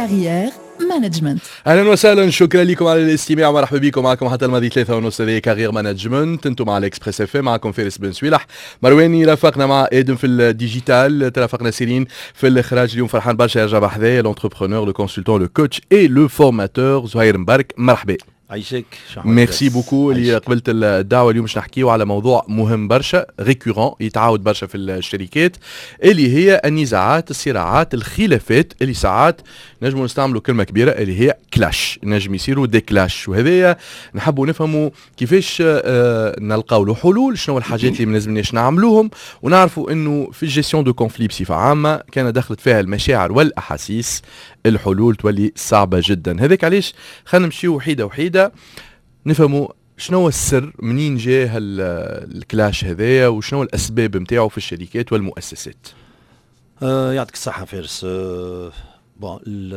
كارير مانجمنت. اهلا وسهلا، شكرا لكم على الاستماع، مرحبا بكم معكم حتى الماضي 3:30 هذه كارير مانجمنت. انتم مع الاكسبريس اف ام، معكم فارس بن سويلح مرواني، رافقنا مع ادم في الديجيتال، ترافقنا سيرين في الاخراج. اليوم فرحان برشا يرجع بحذايا لونتربرونور لو كونسلتون لو كوتش اي لو فورماتور زهير مبارك. مرحبا. عايشك. ميرسي بوكو اللي قبلت الدعوه. اليوم باش نحكيو على موضوع مهم برشا، ريكورون، يتعاود برشا في الشركات، اللي هي النزاعات، الصراعات، الخلافات اللي ساعات نجموا نستعملوا كلمه كبيره اللي هي كلاش، نجم يصيروا دي كلاش. وهذايا نحبوا نفهموا كيفاش نلقاو له حلول، شنو الحاجات اللي ما لازمناش نعملوهم، ونعرفوا انه في الجيستيون دو كونفلي بصفه عامه كان دخلت فيها المشاعر والاحاسيس الحلول تولي صعبه جدا. هذاك علاش خلينا نمشيو وحيده وحيده نفهموا شنو السر، منين جاء الكلاش هذايا، وشنو الاسباب نتاعو في الشركات والمؤسسات. يعطيك الصحه فارس. بون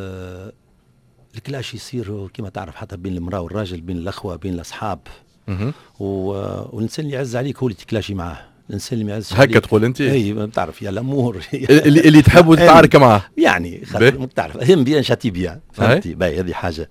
الكلاش يصير كما تعرف حتى بين المراه والراجل، بين الاخوه، بين الاصحاب. والانسان اللي يعز عليك هو اللي تكلاشي معاه. الانسان اللي ما يعزش هكا تقول انت؟ اي بتعرف يا الامور اللي تحب تتعارك معاه يعني تعرف هم بيان شاتي بيان، فهمتي؟ باهي هذه حاجه.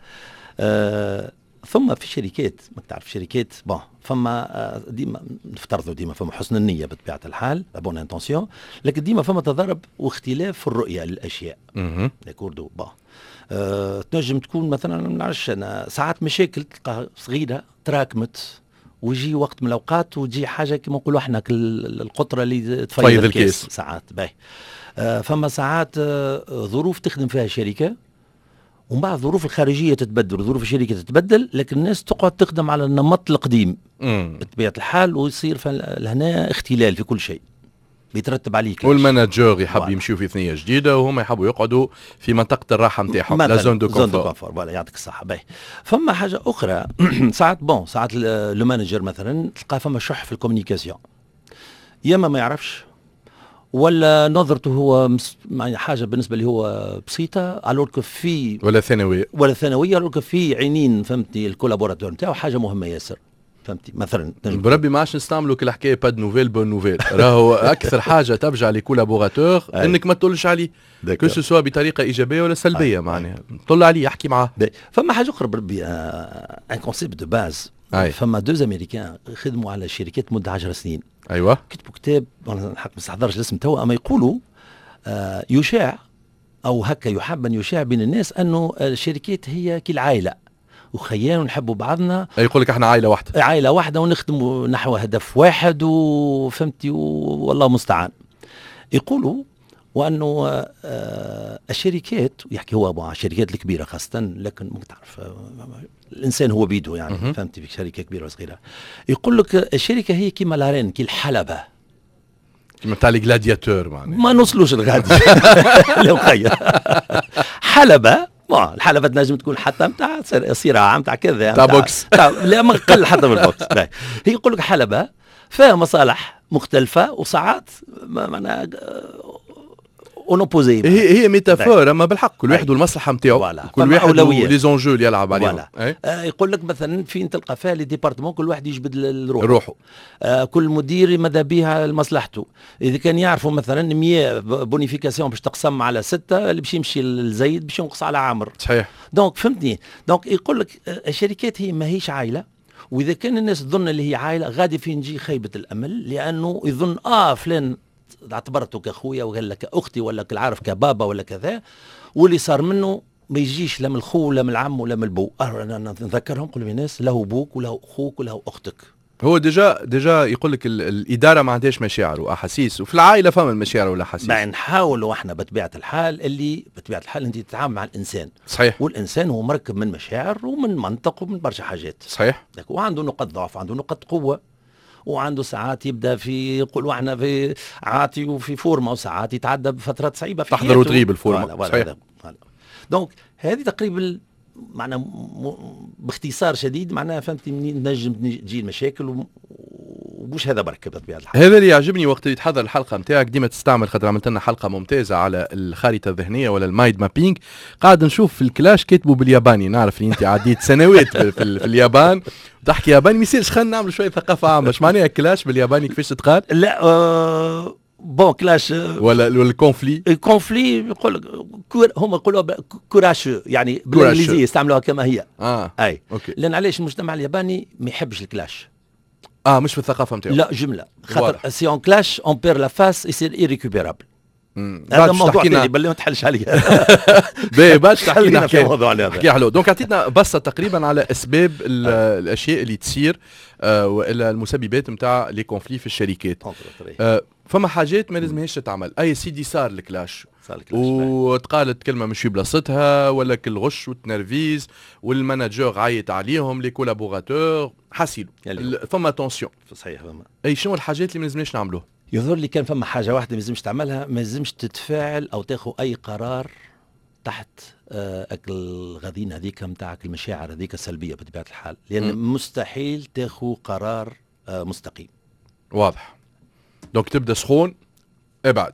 ثم في الشركات ما تعرف شركات بون فما ديما نفترضوا ديما فما حسن النيه بطبيعه الحال، بون انتونسيون، لكن ديما فما تضارب واختلاف في الرؤيه للاشياء. داكوردو بون تنجم تكون مثلا ما نعرفش انا ساعات مشاكل تلقى صغيره تراكمت ويجي وقت من الاوقات وتجي حاجه كما نقولوا احنا القطره اللي تفيض الكيس ساعات. باهي فما ساعات ظروف تخدم فيها شركه، ومن بعد الظروف الخارجيه تتبدل، ظروف الشركه تتبدل، لكن الناس تقعد تخدم على النمط القديم بطبيعه الحال، ويصير هنا اختلال في كل شيء بيترتب عليه كلاش. والمانجر يحب يمشيو في ثنيه جديده، وهم يحبوا يقعدوا في منطقه الراحه نتاعهم، لا زون دو كونفور. فوالا يعطيك الصحه. باهي فما حاجه اخرى ساعات ساعات لو مانجر مثلا تلقى فما شح في الكوميونيكاسيون، يا ما يعرفش، ولا نظرته هو حاجه بالنسبه لي هو بسيطه، الوغ في ولا ثانويه الوغ في عينين فهمتني الكولابوراتور نتاعو حاجه مهمه ياسر، فهمتي؟ مثلا بربي ما عادش نستعملوا كل حكايه با نوفيل بون نوفيل، راهو اكثر حاجه تبجع لي كولابوراتور انك ما تطلش عليه كو سوا بطريقه ايجابيه ولا سلبيه، معناها طل عليه احكي معاه. فما حاجه اخرى بربي ان كونسيبت دو باز. فما دوز امريكان خدموا على شركات مده 10 سنين. ايوه كتبوا كتاب، انا الحق ما استحضرش الاسم توا، اما يقولوا يشاع او هكا يحب ان يشاع بين الناس انه الشركات هي كالعائله، وخيان ونحبوا بعضنا. يقول لك احنا عائله واحده ونخدموا نحو هدف واحد، وفهمتي والله المستعان. يقولوا وانه الشركات، يحكي هو الشركات الكبيره خاصه، لكن ما تعرف الانسان هو بيده يعني، فهمتي؟ في شركه كبيره وصغيره. يقول لك الشركه هي كيما لارين، كي الحلبه، كيما تاع الجلادياتور، معناها ما نوصلوش لغادي لو خير حلبه. الحلبة تنجم تكون حتى نتاع صراع نتاع كذا نتاع بوكس لا ما قل حتى من البوكس. هي يقول لك حلبة فيها مصالح مختلفة، وساعات معناها اونوبوزي. هي ميتافور، اما بالحق كل واحد والمصلحه نتاعو، كل واحد لي زونجو اللي يلعب عليهم. يقول لك مثلا فين تلقى فيها لي ديبارتمون كل واحد يجبد روحه. كل مدير ماذا بها لمصلحته. اذا كان يعرفوا مثلا 100 بونيفيكاسيون باش تقسم على 6، اللي باش يمشي لزيد باش ينقص على عامر. صحيح. دونك فهمتني، دونك يقول لك الشركات هي ماهيش عائله، واذا كان الناس تظن اللي هي عائله غادي فين نجي خيبه الامل، لانه يظن فلان اعتبرته كاخويا ولا كاختي ولا كالعارف كبابا ولا كذا، واللي صار منه ما يجيش لا من الخو ولا من العم ولا من البو. انا نذكرهم كل الناس له بوك وله اخوك وله اختك. هو ديجا يقول لك الاداره ما عندهاش مشاعر واحاسيس، وفي العائله فما المشاعر والاحاسيس. نحاولوا احنا بطبيعه الحال انت تتعامل مع الانسان. صحيح. والانسان هو مركب من مشاعر ومن منطق ومن برشا حاجات. صحيح. وعنده نقاط ضعف، عنده نقاط قوه، وعنده ساعات يبدا في يقولوا احنا في عاطي وفي فورمه، وساعات يتعدى بفترات صعيبه في تحضر وتغيب الفورمه. صحيح. دونك هذه تقريبا معناها باختصار شديد معناها فهمتي منين نجم تجي المشاكل، ومش هذا برك بطبيعه الحال. هذا اللي يعجبني وقت اللي تحضر الحلقه نتاعك، ديما تستعمل، خاطر عملت لنا حلقه ممتازه على الخارطه الذهنيه ولا المايند مابينج، قاعد نشوف في الكلاش كاتبوا بالياباني. نعرف ان انت عديت سنوات في اليابان تحكي ياباني، ما يصيرش خلينا نعمل شويه ثقافه عامه. ايش معناها كلاش بالياباني، كيفاش تتقال؟ لا بون كلاش ولا الكونفلي. الكونفلي يقول لك هم يقولوا كوراشو، يعني بالانجليزيه يستعملوها كما هي. اي اوكي. لان علاش المجتمع الياباني ما يحبش الكلاش. مش في الثقافه نتاعو. لا جمله، خاطر سي اون كلاش اون بير لا فاس يصير ايريكوبيرابل. هذا موضوع ثاني بالله ما تحلش عليه. باش تحكينا في الموضوع هذا. احكي حلو. دونك عطيتنا بصه تقريبا على اسباب الاشياء اللي تصير والا المسببات نتاع لي كونفلي في الشركات. فما حاجات ما لازمهاش تتعمل. اي سيدي صار الكلاش وتقالت كلمه مش في بلاصتها، ولا كل غش والتنرفيز والمانجر عيط عليهم لي كولابوراتور حاسيلو فما تونسيون. صحيح. فما اي شنو الحاجات اللي ما لازمناش نعملوه؟ يظهر لي كان فما حاجه واحده ما لازمش تعملها، ما لازمش تتفاعل او تاخذ اي قرار تحت الغذين هذيك نتاعك، المشاعر هذيك السلبيه بطبيعه الحال، لان مستحيل تاخذ قرار مستقيم. واضح. دونك تبدا سخون، ابعد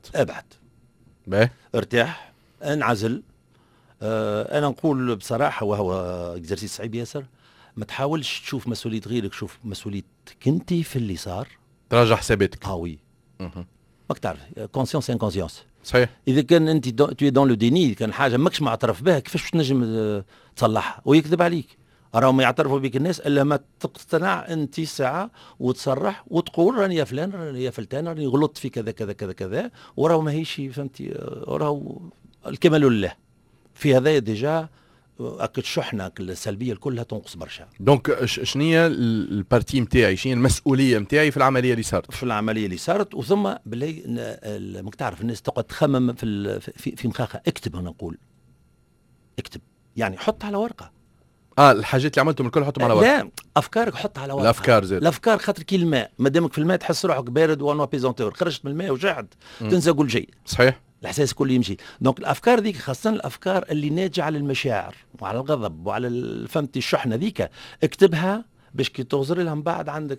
ارتاح، انعزل. انا نقول بصراحه، وهو اكزرسيس صعيب ياسر، ما تحاولش تشوف مسؤوليه غيرك، شوف مسؤوليتك انت في اللي صار، تراجع حساباتك. وي ماك تعرف كونسيونس انكونسيونس. صحيح. اذا كان انت تو دون لو ديني، كان حاجه ماكش معترف بها، كيفاش باش تنجم تصلحها؟ ويكذب عليك. راهم ما يعترفوا بك الناس الا ما تقتنع انت ساعه وتصرح وتقول راني يا فلان، راني يا فلتان، راني غلطت في كذا كذا كذا كذا، وراهو ماهيش فهمتي، وراهو الكمال لله. في هذا ديجا الشحنه السلبيه كلها تنقص برشا. دونك شنية البارتي نتاعي، شنية المسؤوليه نتاعي في العمليه اللي صارت؟ في العمليه اللي صارت، وثم باللي ماك تعرف الناس تقعد تخمم في مخاخها. اكتب، انا نقول اكتب، يعني حط على ورقه. الحاجات اللي عملتهم الكل حطهم على ورقه. لا، افكارك حط على ورقه. الافكار زاد. الافكار خاطر كي الماء، ما دامك في الماء تحس روحك بارد وانوا بيزونتور، خرجت من الماء وجعد تنسى كل شيء. صحيح. الاحساس كله يمشي. دونك الافكار ذيك، خاصه الافكار اللي ناتجه على المشاعر وعلى الغضب وعلى فهمتي الشحنه ذيك، اكتبها باش كي تغزر لها من بعد عندك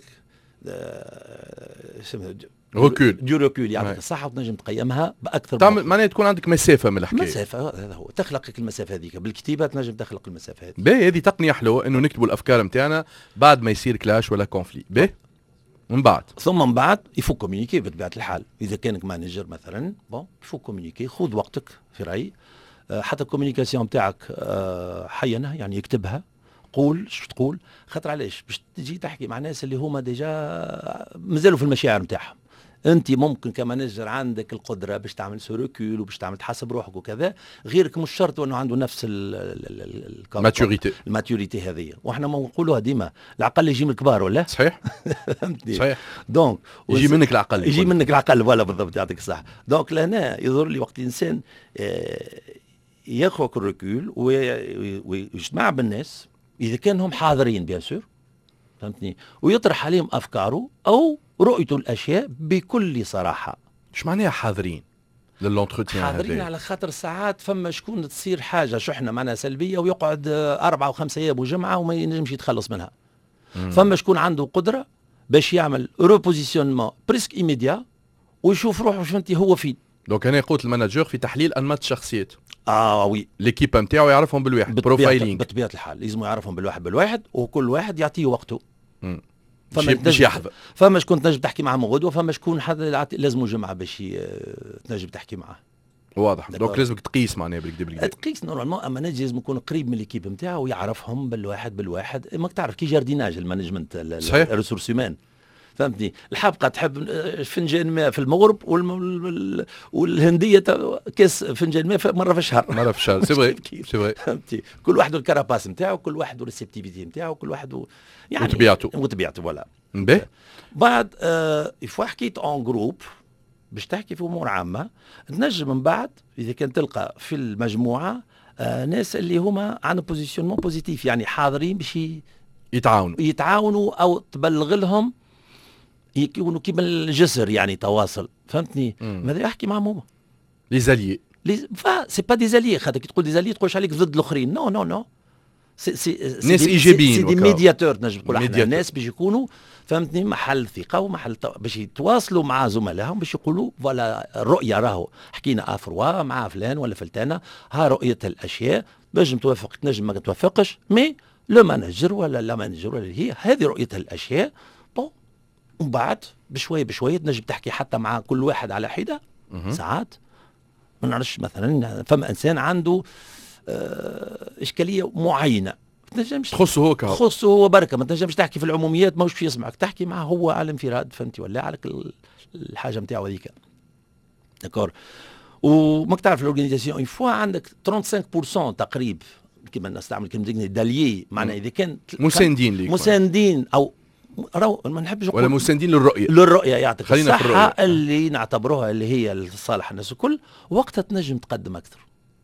ركول، دو ركول، يعطيك الصحه، وتنجم تقيمها باكثر. تعمل معناها تكون عندك مسافه من الحكايه. مسافه، هذا هو، تخلق المسافه هذيك بالكتيبه، تنجم تخلق المسافه هذه. باهي، هذه تقنيه حلوه انه نكتبوا الافكار نتاعنا بعد ما يصير كلاش ولا كونفلي. باهي، من بعد ثم بعد يفو كومونيكي بطبيعه الحال. اذا كانك مانجر مثلا، يفو كومونيكي، خذ وقتك في رايي. حتى الكومونيكاسيون نتاعك حينها، يعني يكتبها، قول شو تقول، خاطر علاش باش تجي تحكي مع ناس اللي هما ديجا مازالوا في المشاعر نتاعهم. انت ممكن كمانجر عندك القدره باش تعمل سوريكول وباش تعمل تحسب روحك وكذا، غيرك مش شرط انه عنده نفس الماتوريتي هذه. واحنا ما نقولوها ديما، العقل يجي من الكبار ولا؟ صحيح. صحيح. دونك يجي منك العقل، يجي منك العقل، ولا بالضبط، يعطيك الصحه. دونك لهنا يظهر لي وقت الانسان ياخذ الركول ويجتمع بالناس اذا كانهم حاضرين بيان سور، فهمتني، ويطرح عليهم افكاره او رؤيته الاشياء بكل صراحه. ايش معناها حاضرين للونتروتيان؟ حاضرين على خاطر ساعات فما شكون تصير حاجه شحنه معناها سلبيه ويقعد 4 و5 ايام وجمعه وما ينجمش يتخلص منها. فما شكون عنده قدره باش يعمل روبوزيسيونمون بريسك ايميديا ويشوف روحه فهمتي هو فين. دونك هنا قوه المانجر في تحليل انماط الشخصيات. وي، ليكيب نتاعو يعرفهم بالواحد، بروفايلينغ بطبيعه الحال لازم يعرفهم بالواحد وكل واحد يعطيه وقته. باش يحضر. فما شكون تنجم تحكي معاه من غدوه، فما شكون حدا لازمه جمعه باش تنجم تحكي معاه. واضح. دونك لازمك تقيس معناها بالكدا تقيس نورمالمون. اما نجي لازم يكون قريب من ليكيب نتاعو ويعرفهم بالواحد. ماك تعرف كي جارديناج المانجمنت الريسورس هيومان، فهمتني، الحبقه تحب فنجان ماء في المغرب والهنديه كاس فنجان ماء مره في الشهر. سي فري، سي فري. فهمتي، كل واحد الكراباس نتاعو، كل واحد الريسبتيفيتي نتاعو، كل واحد يعني وطبيعته فوالا. بعد يفوا حكيت اون جروب باش تحكي في امور عامه، تنجم من بعد اذا كان تلقى في المجموعه ناس اللي هما عندهم بوزيشنمون بوزيتيف، يعني حاضرين باش يتعاونوا او تبلغ لهم، يكونوا كيما الجسر، يعني تواصل، فهمتني. ماذا يحكي معهم هما لي زاليي. سي با دي زاليي، خاطر كي تقول دي زاليي تقولش عليك ضد الاخرين. نو نو نو، ناس ايجابيين، سي دي ميدياتور، نجم نقول احنا الناس باش يكونوا فهمتني محل ثقه ومحل باش يتواصلوا مع زملائهم باش يقولوا فوالا الرؤيه راهو حكينا افروا مع فلان ولا فلتانه، ها رؤيه الاشياء، نجم توافق تنجم ما توافقش، مي لو مانجر ولا لا مانجر ولا هي هذه رؤيه الاشياء. ومن بعد بشويه تنجم تحكي حتى مع كل واحد على حده ساعات، ما نعرفش مثلا فما انسان عنده اشكاليه معينه تنجمش تخصه هو بركه، ما تنجمش تحكي في العموميات، ماهوش في يسمعك، تحكي معه هو على الانفراد، فهمتي ولا على الحاجه نتاعو هذيك. داكور. وماك تعرف الاورجانيزاسيون اون فوا عندك 35% تقريبا كما نستعمل كلمه داليي، معناها اذا كان مساندين ليك، مساندين او ما نحبش ولا مساندين للرؤيه يعطيك الصحه اللي نعتبروها اللي هي لصالح الناس الكل، وقتها تنجم تقدم اكثر.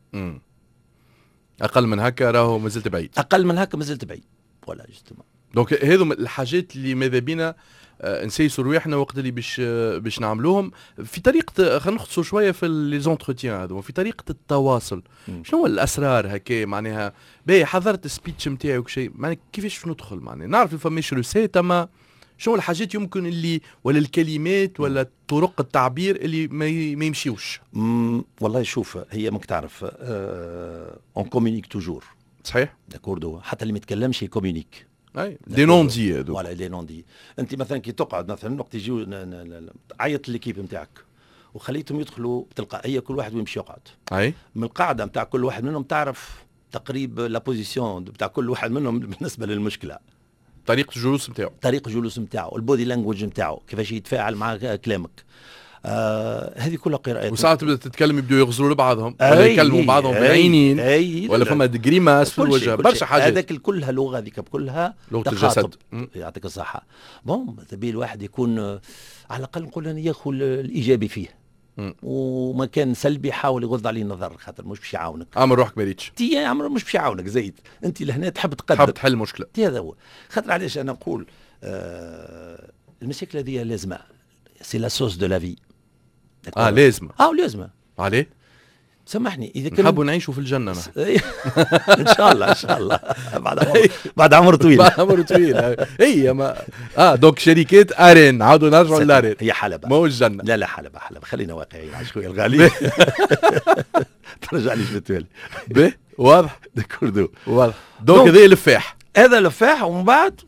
اقل من هكا راهو مازلت بعيد. ولا جوستومون. دونك هذو الحاجات اللي ماذا بينا نسيسوا رواحنا وقت اللي باش نعملوهم في طريقه. خلينا نختصوا شويه في لي زونتروتيان هذو، في طريقه التواصل. شنو الاسرار هكا معناها؟ باهي حضرت السبيتش نتاعي وكشي، معناها كيفاش ندخل؟ معناها نعرف فماش روسيت، اما شنو الحاجات يمكن اللي ولا الكلمات ولا طرق التعبير اللي ما يمشيوش؟ والله شوف، هي ماك تعرف اون كومونيك توجور. صحيح. داكوردو، حتى اللي ما يتكلمش يكومونيك. اي دي نون دي هذو. ولا دي نون دي. انت مثلا كي تقعد مثلا وقت يجيو عيط ليكيب نتاعك وخليتهم يدخلوا بتلقائيه كل واحد ويمشي يقعد. اي من القاعده نتاع كل واحد منهم تعرف تقريب لا بوزيسيون نتاع كل واحد منهم بالنسبه للمشكله. طريقه الجلوس نتاعو، البودي لانجويج نتاعو، كيفاش يتفاعل مع كلامك. هذه كلها قراءات. وساعات تبدا تتكلم يبداو يغزروا لبعضهم ولا يكلموا بعضهم بالعينين ولا فما جريماس في الوجه، برشا حاجات. هذاك كلها لغه، هذيك كلها لغه الجسد. يعطيك الصحه. بون تبي الواحد يكون على الاقل نقول أنا ياخذ الايجابي فيه، وما كان سلبي حاول يغض عليه النظر، خاطر مش باش يعاونك. عمر روحك بريتش تي يا عمر مش باش يعاونك زيد، انت لهنا تحب تقدم، تحب تحل مشكله. هذا هو. خاطر علاش انا نقول المشاكل هذه لازمه، سي لا سوس دو لا في. لازمه. لازمه. عليه؟ سامحني اذا كان نحبوا نعيشوا في الجنه ان شاء الله بعد عمر طويل. هي ما دوك شركات ارين عاودوا نرجعوا لارين. هي حلبة مو الجنه. لا حلبة خلينا واقعيين على شويه الغالي. ترجع لي بالتوالي. واضح. داكوردو واضح. دونك هذا لفاح ومن بعد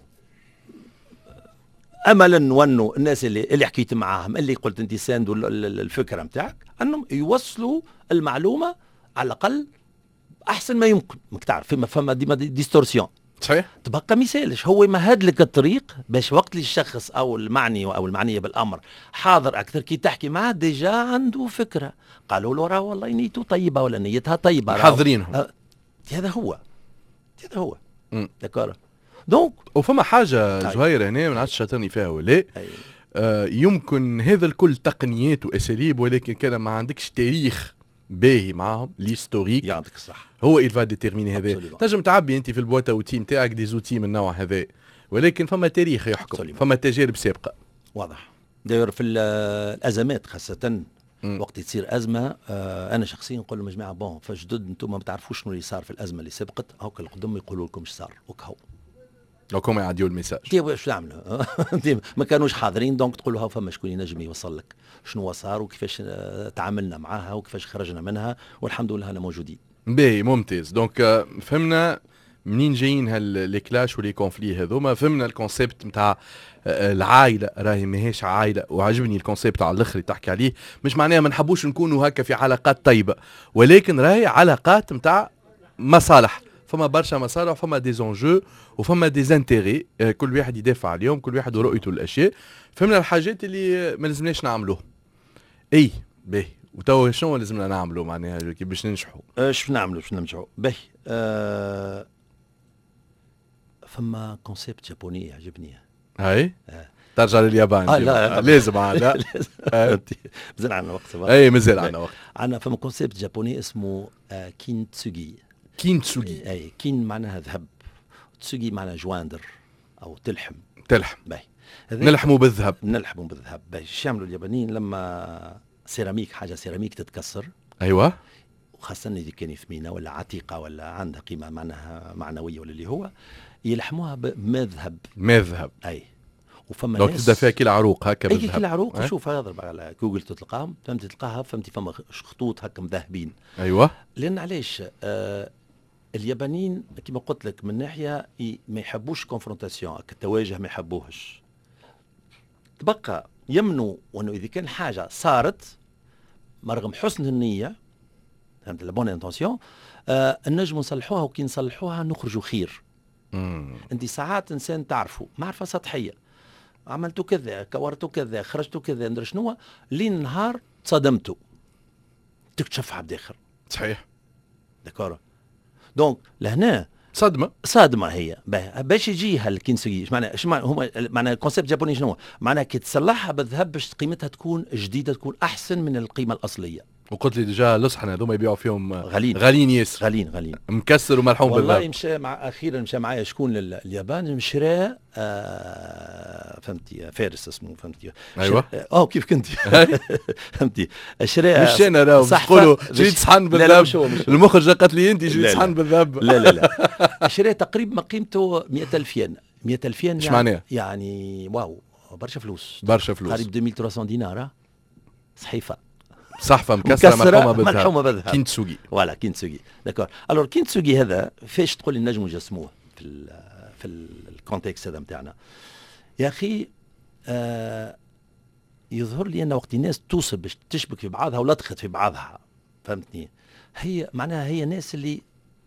املا نونوا الناس اللي حكيت معاهم، اللي قلت انت ساندوا الفكره نتاعك، انهم يوصلوا المعلومه على الاقل احسن ما يمكن. ماك تعرف فما ديما ديستورسيون. صحيح. تبقى مثالش هو مهد لك الطريق باش وقت اللي الشخص او المعني او المعنيه بالامر حاضر اكثر، كي تحكي معاه ديجا عنده فكره، قالوا له راه والله نيته طيبه ولا نيتها طيبه، حاضرينهم. هذا هو. داكور. دونك وفما حاجه زهير هنا ما نعرفش شاطرني فيها ولا يمكن هذا الكل تقنيات واساليب، ولكن كان ما عندكش تاريخ باهي معاهم ليستوريك يعطيك الصح، هو يلفا ديتيرميني هذا. تنجم تعبي انت في البواتا وتيم تاعك دي زوتي من النوع هذا، ولكن فما تاريخ يحكم، فما تجارب سابقه. واضح. داير في الازمات خاصه وقت تصير ازمه، انا شخصيا نقول لهم يا جماعه بون فجدد انتم ما بتعرفوش شنو اللي صار في الازمه اللي سبقت، هاك القدم يقولوا لكم ايش صار وكهو لو ما يعديوا الميساج. واش تعملوا؟ ما كانوش حاضرين، دونك تقولوا ها فما شكون ينجم يوصل لك شنو صار وكيفاش تعاملنا معاها وكيفاش خرجنا منها، والحمد لله انا موجودين. باهي ممتاز. دونك فهمنا منين جايين هالكلاش ولي كونفلي هذوما، فهمنا الكونسيبت نتاع العائله راهي ماهيش عائله، وعجبني الكونسيبت على الاخر اللي تحكي عليه، مش معناها ما نحبوش نكونوا هكا في علاقات طيبه، ولكن راهي علاقات نتاع مصالح، فما برشا مصالح وفما دي زونجو وفما دي زانتيغي، كل واحد يدافع عليهم، كل واحد ورؤيته للاشياء. فهمنا الحاجات اللي ما لازمناش نعملوه. باهي وتوا شنو لازمنا نعملوا معناها باش ننجحوا؟ باش ننجحوا باهي. فما كونسيبت جابوني يعجبني. هاي ترجع لليابان. لا لازم لا مازال عندنا وقت. مازال عندنا وقت. عندنا فما كونسيبت جابوني اسمه كينتسوغي. كينتسوغي. كين معناها ذهب، تسوغي معناها جواندر او تلحم. باهي نلحموا بالذهب. باهي شو يعملوا اليابانيين لما حاجه سيراميك تتكسر؟ ايوه. وخاصه اذا كان ثمينه ولا عتيقه ولا عندها قيمه معناها معنويه ولا اللي هو يلحموها بماء ذهب. اي وفما ناس تبدا فيها كي العروق هكا بالذهب. كي العروق شوف اضرب على جوجل تلقاهم، تلقاها فما خطوط هكا مذهبين. ايوه. لان علاش اليابانيين كما قلت لك من ناحيه ما يحبوش كونفرونتاسيون، التواجه ما يحبوهش، تبقى يمنوا وانه اذا كان حاجه صارت رغم حسن النيه فهمت لا بون انتونسيون نجموا نصلحوها، وكي نصلحوها نخرجوا خير. انت ساعات انسان تعرفه معرفه سطحيه، عملتوا كذا، كورتوا كذا، خرجتوا كذا، ندري شنو، لين نهار تصدمتوا تكتشف على الداخل. صحيح. داكور. دونك لهنا صدمه هي باش يجيها الكينسوغي. ايش معنى هما معنى الكونسيبت الجابوني شنو؟ معناها كي تصلحها بالذهب باش قيمتها تكون جديده، تكون احسن من القيمه الاصليه. وقلت لي ديجا لصحنا هذوما يبيعوا فيهم غاليين ياسر، غاليين مكسر وملحوم بالذهب. والله مشى معايا شكون لليابان، مشراه فهمتي فارس اسمه، فهمتي. ايوه كيف كنت فهمتي شراء مش انا راهو تقولوا جريت صحن بالذهب. المخرجه قالت لي انت جريت صحن بالذهب. لا شراء تقريبا ما قيمته 100,000 ين. 100,000 ين ايش معناها؟ يعني واو برشا فلوس قريب 2300 دينار صحيفه صحفه مكسره ملحومه بالذهب. كينتسوغي. فوالا كينتسوغي. داكور. الور كينتسوغي هذا فاش تقول لي نجموا نجسموه في الكونتكست هذا نتاعنا يا اخي. يظهر لي ان وقت الناس توصل باش تشبك في بعضها ولطخت في بعضها، فهمتني، هي معناها هي ناس اللي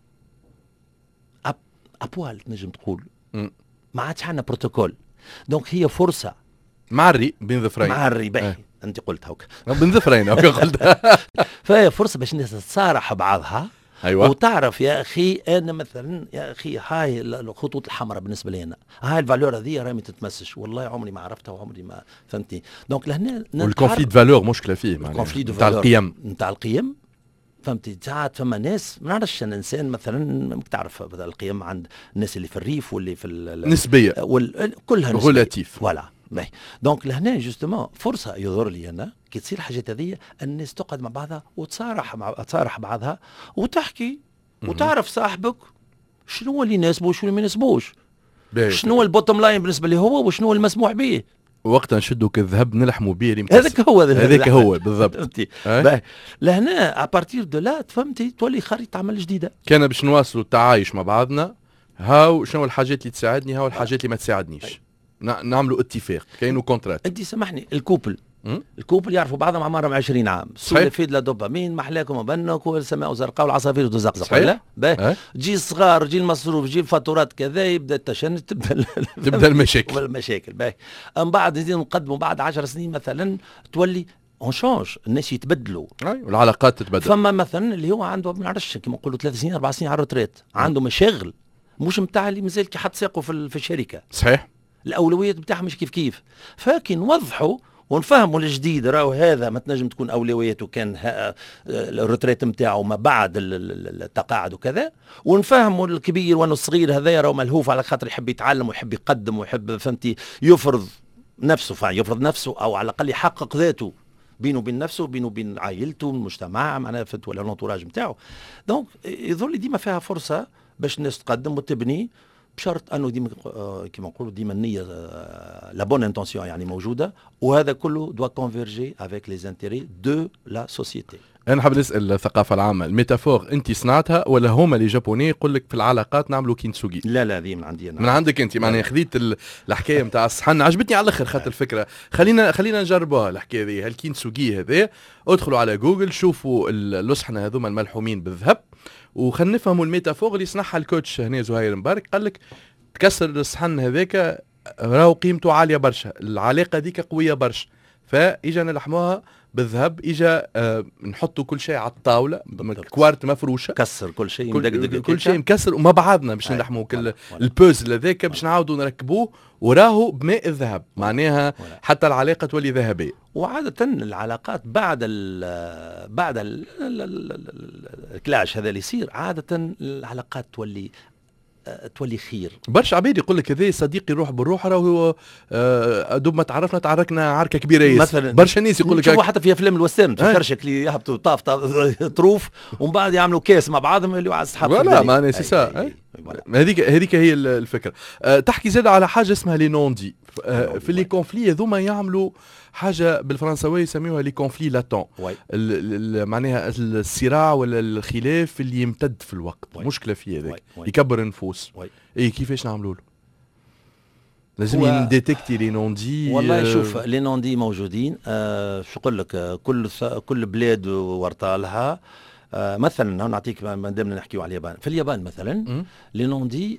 ابوال تنجم تقول ما عادش عندنا بروتوكول. دونك هي فرصه معري بين ظفرين. معري باهي انت قلت هوك بين ظفرين قلت. فهي فرصه باش الناس تتصارح بعضها. أيوة. وتعرف يا اخي انا مثلا يا اخي هاي الخطوط الحمراء بالنسبه لي انا، هاي الفالور هذه راهي ما تتمسش، والله عمري ما عرفتها وعمري ما فهمتني. دونك لهنا والكونفلي دو فالور مشكله فيه معناها نتاع القيم فهمتي. ساعات فما ناس ما نعرفش انا انسان مثلا تعرف القيم عند الناس اللي في الريف واللي في نسبيه كلها نسبيه غولاتيف. فوالا باهي. دونك لهنا جوستومون فرصه يظهر لي انا كي تصير الحاجات هذه الناس تقعد مع بعضها وتصارح بعضها وتحكي وتعرف صاحبك شنو اللي يناسبه وشنو اللي ما يناسبوش، شنو البوتوم لاين بالنسبه لي هو وشنو المسموح به. وقتها نشدوا كالذهب نلحموا به. هذاك هو بالضبط. لهنا ابارتير دو لا فهمتي تولي خريطه عمل جديده. كان باش نواصلوا التعايش مع بعضنا، هاو شنو الحاجات اللي تساعدني، هاو الحاجات اللي ما تساعدنيش. نعملوا اتفاق كاينو كونترات. انت سامحني الكوبل يعرفوا بعضهم عمرهم 20 عام. سولفيد لا دوبامين محلاكم وبنك والسماء زرقاء والعصافير تزقزق ولا جي الصغار جي المصروف جي الفاتورات كذا يبدا التشنج تبدا المشاكل باهي. من بعد نزيد نقدموا بعد 10 سنين مثلا تولي اون شونج، الناس يتبدلوا والعلاقات تتبدل. فما مثلا اللي هو عنده ما نعرفش كيما نقولوا 3 سنين 4 سنين على الروتريت، عنده مشاغل مش نتاع اللي مازال كي حط ساقه في الشركه. صحيح. الاولويات نتاعهم مش كيف فكي نوضحوا ونفهموا الجديد راهو هذا ما تنجم تكون اولوياته كان الروتريت نتاعو ما بعد التقاعد وكذا، ونفهموا الكبير وانه الصغير هذا راهو ملهوف على خاطر يحب يتعلم ويحب يقدم ويحب فهمتي يفرض نفسه او على الاقل يحقق ذاته بينه وبين نفسه بينه وبين عائلته المجتمع معناها ولا الانتوراج نتاعو. دونك يظل لي ديما فيها فرصه باش الناس تقدم وتبني بشرط انه ديما كيما نقولوا ديما النيه لا بون انتونسيون يعني موجوده، وهذا كله دوا كونفيرجي افيك لي زانتيري دو لا سوسيتي. انا حاب نسال الثقافه العامه، الميتافور انت صنعتها ولا هما اللي جابوني يقول لك في العلاقات نعملوا كينتسوغي؟ لا هذه من عندي انا. من عندك انت معناها خذيت الحكايه نتاع الصحن، عجبتني على الاخر خاطر الفكره. خلينا نجربوها الحكايه هذه، هالكينتسوغي هذا ادخلوا على جوجل شوفوا الصحنه هذوما الملحومين بالذهب وخلينا نفهموا الميتافور اللي صنعها الكوتش هنا زهير مبارك. قال لك تكسر الصحن هذاك راهو قيمته عاليه برشا، العلاقه ذيك قويه برشا، فاجا نلحموها بالذهب، اجا نحطوا كل شيء على الطاوله، كوارت مفروشه، كسر كل شيء مدقدق كل شيء مكسر وما بعضنا باش نلحموا كل البوزل هذاك باش نعاودوا نركبوه وراهو بماء الذهب، معناها حتى العلاقه تولي ذهبيه. وعاده العلاقات بعد الكلاش هذا اللي يصير عاده العلاقات تولي خير. برشا عباد يقول لك هذا صديقي روح بالروح راهو دوب ما تعركنا عركه كبيره ياسر مثلا. برشا ناس يقول لك حتى في افلام الوسترن تفكرش اللي يهبطوا طاف طروف ومن بعد يعملوا كاس مع بعضهم اللي على الصحاب. لا ما نسيسا هذيك هي الفكره. تحكي زاد على حاجه اسمها لي نوندي في لي كونفلي هذوما، يعملوا حاجه بالفرنساويه يسميوها لي كونفلي لاتون، معناها الصراع ولا الخلاف اللي يمتد في الوقت. مشكله فيه هذاك يكبر النفوس. اي كيفاش نعملوا له؟ لازم نديتكتي لي نوندي. والله شوف لي نوندي موجودين. شو نقول لك كل بلاد ورطالها مثلا نعطيك ما دامنا نحكيو على اليابان. في اليابان مثلا لي نوندي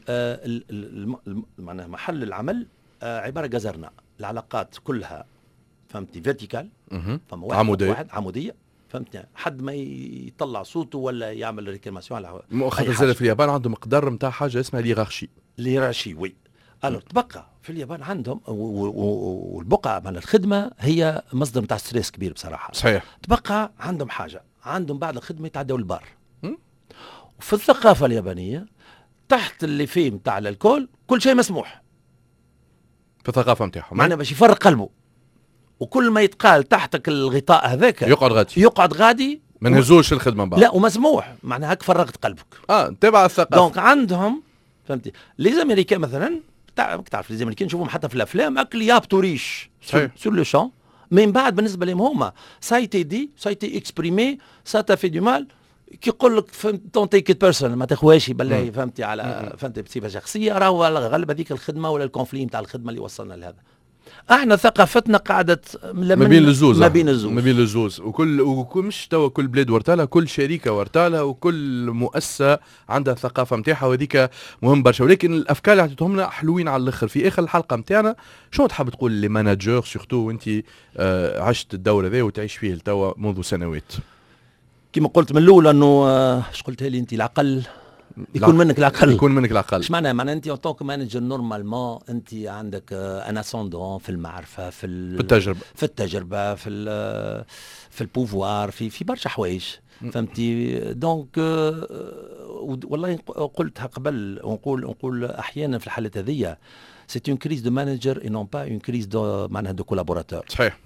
معناها محل العمل عباره جزرنا، العلاقات كلها فهمتي فيرتيكال، فما واحد عموديه فهمتني، حد ما يطلع صوته ولا يعمل ريكلاماسيون على خاطر في اليابان عندهم مقدار نتاع حاجه اسمها ليرارشي وي. الو تبقى في اليابان عندهم والبقعه من الخدمه هي مصدر نتاع ستريس كبير بصراحه. صحيح. تبقى عندهم حاجه، عندهم بعد الخدمه يتعدوا البار. وفي الثقافه اليابانيه تحت اللي فيه نتاع الكل كل شيء مسموح في الثقافه نتاعهم، معناها باش يفرق قلبه. وكل ما يتقال تحتك الغطاء هذاك يقعد غادي ما نهزوش الخدمه بعد. لا ومسموح، معناها هك فرغت قلبك. تبع الثقافه. دونك عندهم فهمتي لي زاميريكان مثلا، تعرف لي زاميريكان نشوفهم حتى في الافلام اكل يابطوا ريش سور لو شون، من بعد بالنسبه لهم هما سايتي دي سايتي اكسبريمي سا تا في دو مال، كي يقول لك دون تيك ات بيرسونال، ما تاخوهاش بالله فهمتي على فهمتي بصفه شخصيه، راهو غالب هذيك الخدمه ولا الكونفلي نتاع الخدمه اللي وصلنا لهذا. احنا ثقافتنا قعدت ما بين الزوز ما بين الزوز وكل مش توا كل بلاد ورتالها، كل شركه ورتالها، وكل مؤسسه عندها الثقافه نتاعها، وهذيك مهم برشا. ولكن الافكار اللي عطيتهم لنا حلوين على الاخر. في اخر الحلقه نتاعنا شنو تحب تقول لي ماناجور سورتو وانت عشت الدور هذا وتعيش فيه توا منذ سنوات؟ كما قلت من الاول انه ايش قلتها لي انت، العقل يكون منك العقل. ايش معناها انت ان طونك مانجر نورمالمون انت عندك ان اسوندون في المعرفه، في التجربه في البوفوار، في برشا حوايج فهمتي. دونك والله قلتها قبل، نقول احيانا في الحالات هذيا سي اون كريز دو مانجر اي نون با اون كريز دو معناها دو كولابوراتور. صحيح.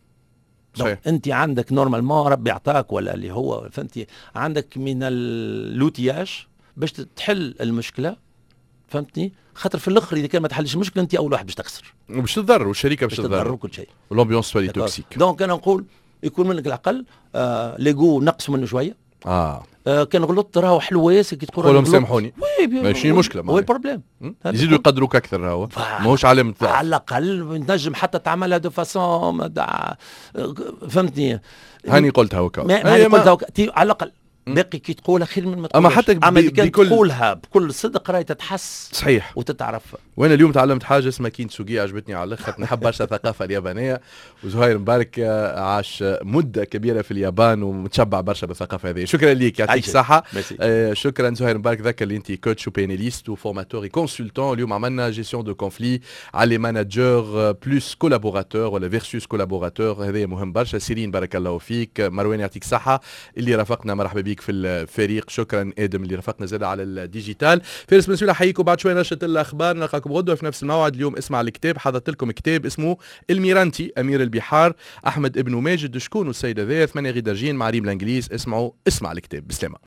انت عندك نورمالمون ربي يعطاك ولا اللي هو فهمتي عندك من اللوتياج باش تحل المشكله فهمتني، خاطر في الاخر اذا كان ما تحلش المشكله انت اول واحد باش تخسر وباش تضر، والشركه باش تضر وكل شيء، والامبيونس تولي توكسيك. دونك انا نقول يكون منك العقل، ليغو نقص منه شويه. كان غلطت راهو حلوه ياسر كي تقول قولهم سامحوني ماشي مشكله، هو البروبليم يزيدوا يقدروك اكثر، راهو ماهوش علامه ضعف. على الاقل نجم حتى تعملها دو فاسون فهمتني. هاني قلتها هكا، على الاقل باقي كي تقولها خير من ما تقولها. اما حتى تقولها بكل صدق راهي تتحس صحيح وتتعرف. وانا اليوم تعلمت حاجه اسمها كينتسوغي، عجبتني على الاخر. نحب برشا الثقافه اليابانيه، وزهير مبارك عاش مده كبيره في اليابان ومتشبع برشا بالثقافه هذه. شكرا ليك، يعطيك الصحه. شكرا زهير مبارك، ذاك اللي انت كوتش وبيناليست وفورماتور كونسلتون. اليوم عملنا جيستيون دو كونفلي على ماناجور بلوس كولابوراتور ولا فيرسوس كولابوراتور، هذا مهم برشا. سيرين بارك الله فيك. مروان يعطيك الصحه اللي رافقنا، مرحبا بك في الفريق. شكرا ادم اللي رافقنا زاد على الديجيتال. فارس مسؤول احييكم، بعد شوي نشره الاخبار، نلقاكم غدوه في نفس الموعد. اليوم اسمع الكتاب، حضرت لكم كتاب اسمه الميرانتي امير البحار، احمد ابن ماجد. شكون السيد هذا؟ 8 غير درجين مع ريم الانجليز. اسمع الكتاب. بسلامه.